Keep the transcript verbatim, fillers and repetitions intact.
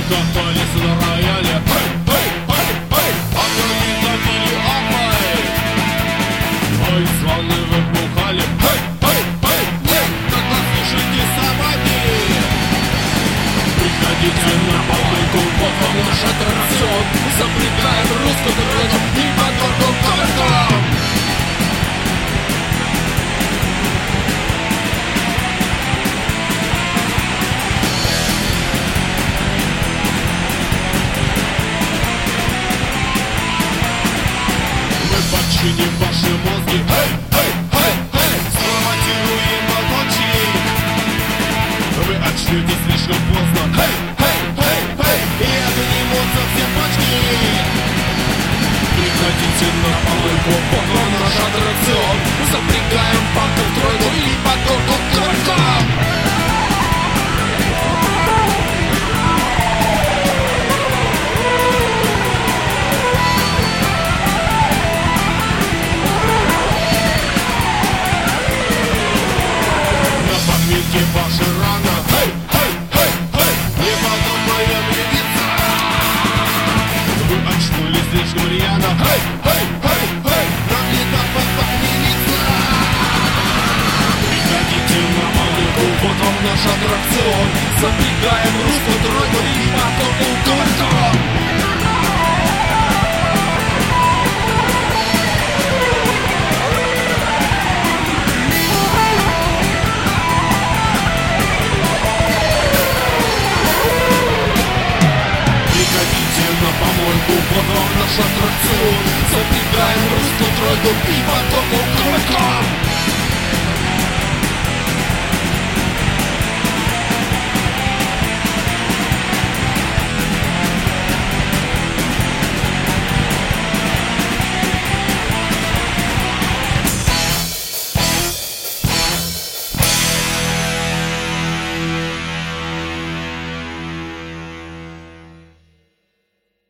катались на рояле. Эй, эй, эй, эй, а другие топили апай. Ой, звоны выбухали. Эй, эй, эй, эй, тогда слушайте собаки. Приходите на помойку, вот вам наш аттракцион. Запрягаем русскую дорогу и мотор только. Подчиним ваши мозги. Эй, эй, эй, эй, сформатируем моточек. Вы очнетесь слишком поздно. Эй, эй, эй, эй, и обнимутся все почки. Приходите на помойку, вот вам наш аттракцион. Запрягаем панку в тройку и потоку только. Ваша рана, эй, эй, эй, эй, неподобная милиция. Вы очнулись слишком рьяно. Эй, эй, эй, эй, нам не так милиция. Приходите на помойку, вот вам наш аттракцион. Запрягаем русскую тройку и потом только. На помойку, вот вам наш аттракцион. Запрягаем русскую тройку и потом только.